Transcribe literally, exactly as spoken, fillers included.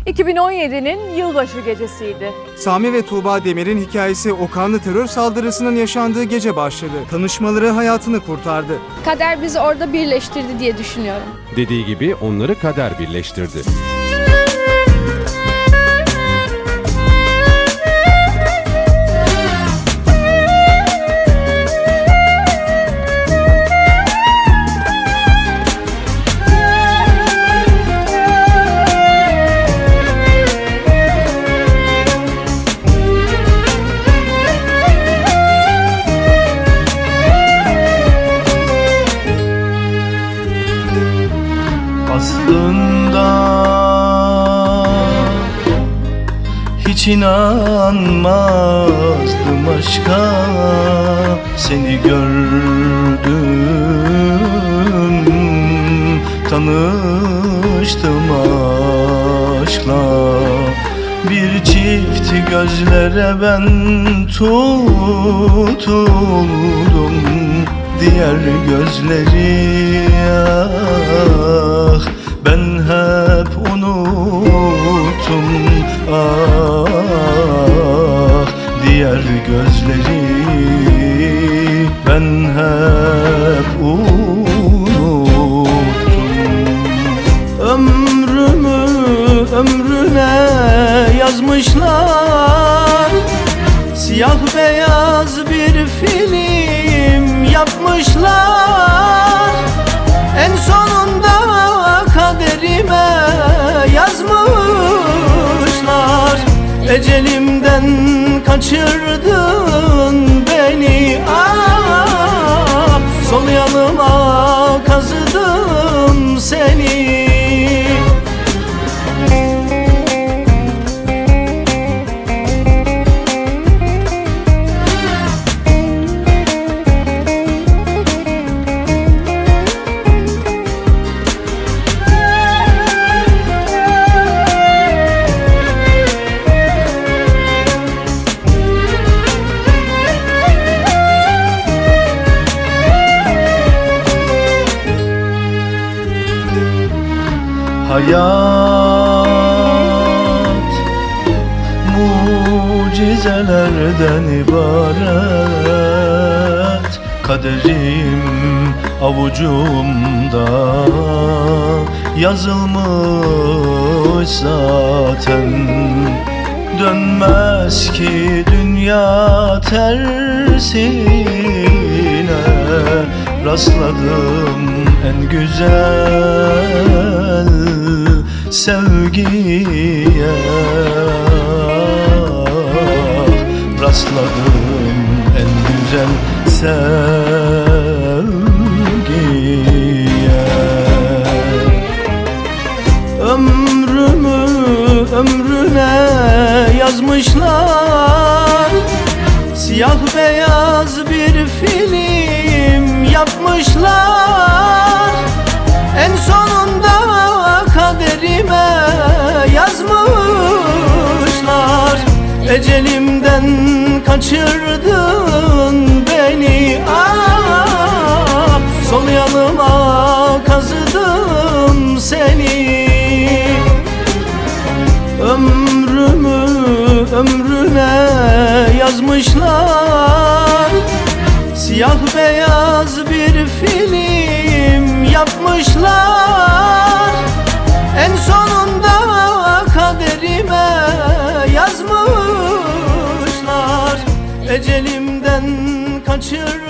iki bin on yedi'nin yılbaşı gecesiydi. Sami ve Tuğba Demir'in hikayesi o kanlı terör saldırısının yaşandığı gece başladı. Tanışmaları hayatını kurtardı. Kader bizi orada birleştirdi diye düşünüyorum. Dediği gibi onları kader birleştirdi. Aslında hiç inanmazdım aşka, seni gördüm, tanıştım aşkla. Bir çift gözlere ben tutuldum, diğer gözleri ah, ben hep unuttum ah, diğer gözleri ben hep unuttum. Ömrümü ömrüne yazmışlar, siyah beyaz bir film yapmışlar. En sonunda kaderime yazmışlar. Ecelimden kaçırdın beni ah, sol yanıma kazıdım seni. Hayat mucizelerden ibaret, kaderim avucumda yazılmış zaten. Dönmez ki dünya tersine, rastladım en güzel sevgiye, rastladım en güzel sevgiye. Ömrümü ömrüne yazmışlar, siyah beyaz bir film yapmışlar. En sonunda kaderime yazmışlar. Ecelimden kaçırdın beni ah, sol yanıma kazıdım seni. Ömrümü ömrüne yazmışlar, siyah beyaz bir film yapmışlar. En sonunda kaderime yazmışlar. Ecelimden kaçır